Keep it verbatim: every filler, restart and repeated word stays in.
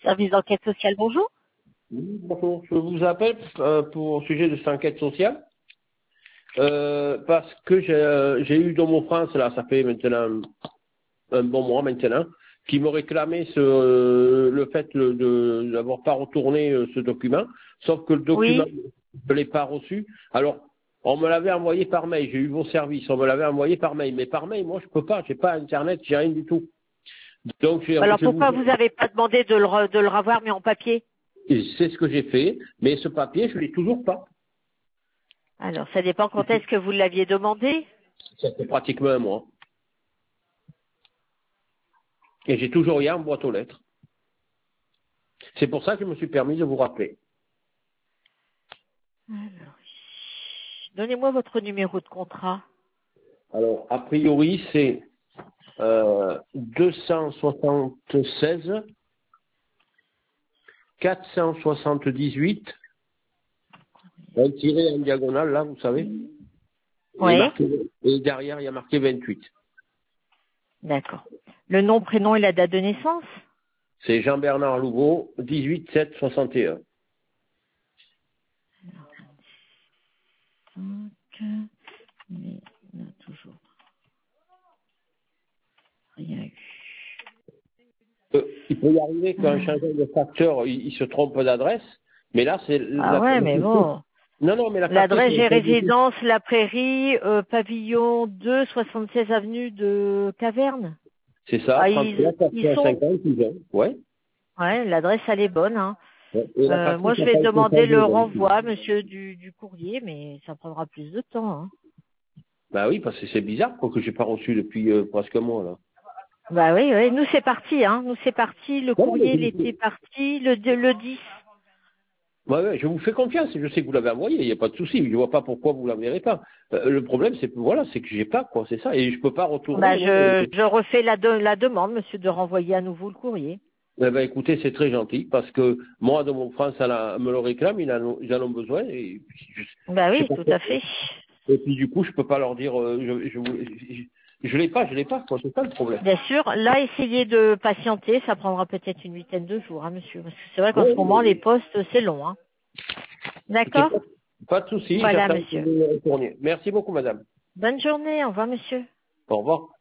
Service d'enquête sociale, bonjour. Oui, bonjour. Je vous appelle euh, pour au sujet de cette enquête sociale. Euh, parce que j'ai euh, j'ai eu dans mon France, là, ça fait maintenant un bon mois maintenant, qui me réclamait ce, euh, le fait de de- d'avoir pas retourné euh, ce document, sauf que le document, Oui. je ne l'ai pas reçu. Alors, on me l'avait envoyé par mail, j'ai eu vos services, on me l'avait envoyé par mail, mais par mail, moi, je peux pas, j'ai pas Internet, j'ai rien du tout. Donc, j'ai- Alors je vous, pourquoi vous n'avez pas demandé de le, re- de le revoir mis en papier? c'est ce que j'ai fait, mais ce papier, je l'ai toujours pas. Alors ça dépend quand est-ce que vous l'aviez demandé. Ça fait pratiquement un mois. Et j'ai toujours rien en boîte aux lettres. C'est pour ça que je me suis permis de vous rappeler. Alors, donnez-moi votre numéro de contrat. Alors, a priori, c'est euh, deux cent soixante-seize quatre cent soixante-dix-huit, un tiré en diagonale, là, vous savez, et, Oui. marqué, et derrière, il y a marqué vingt-huit. D'accord. Le nom, prénom et la date de naissance? C'est Jean-Bernard Louveau, dix-huit sept soixante et un. Donc, mais on n'a toujours rien eu. Euh, il peut y arriver qu'en changeant de facteur, il, il se trompe d'adresse, mais là, c'est Ah la... ouais, mais bon. Non, non, mais la facture, L'adresse, j'ai c'est... résidence La Prairie, euh, pavillon deux, soixante-seize avenue de Caverne. C'est ça, Ah, trente-trois, ils, ils sont. quatre cent cinquante, ils ont. Ouais. Ouais, l'adresse, elle est bonne, hein. Ouais. Et la Euh, facture, moi, je ça vais pas été demander le changée, donc. renvoi, monsieur, du, du courrier, mais ça prendra plus de temps, hein. Bah oui, parce que c'est bizarre, quoi, que j'ai pas reçu depuis euh, presque un mois, là. Bah oui, oui, nous c'est parti, hein. Nous c'est parti. Le Non, mais courrier, il je, était parti le, le dix. ouais, ouais, je vous fais confiance, je sais que vous l'avez envoyé, il n'y a pas de souci, je vois pas pourquoi vous l'enverrez pas. Euh, le problème, c'est que, voilà, c'est que j'ai pas, quoi, c'est ça, et je peux pas Bah retourner, moi. Euh, je, je refais la, de- la demande, monsieur, de renvoyer à nouveau le courrier. eh ben, écoutez, c'est très gentil, parce que moi, de mon France, elle a- me le réclame, ils en ont, ils en ont besoin, et puis, je, Bah je sais oui, pas tout quoi. à fait. Et puis, du coup, je peux pas leur dire, euh, je, je, je, je l'ai pas, je l'ai pas, quoi, c'est ça le problème. Bien sûr, là, essayez de patienter, ça prendra peut-être une huitaine de jours, hein, monsieur. Parce que c'est vrai qu'en Ouais, ce moment, les ouais, postes, c'est long, hein. écoutez, D'accord? pas, pas de souci, Voilà, j'attends que vous monsieur. me retourniez. Merci beaucoup, madame. Bonne journée, au revoir, monsieur. Au revoir.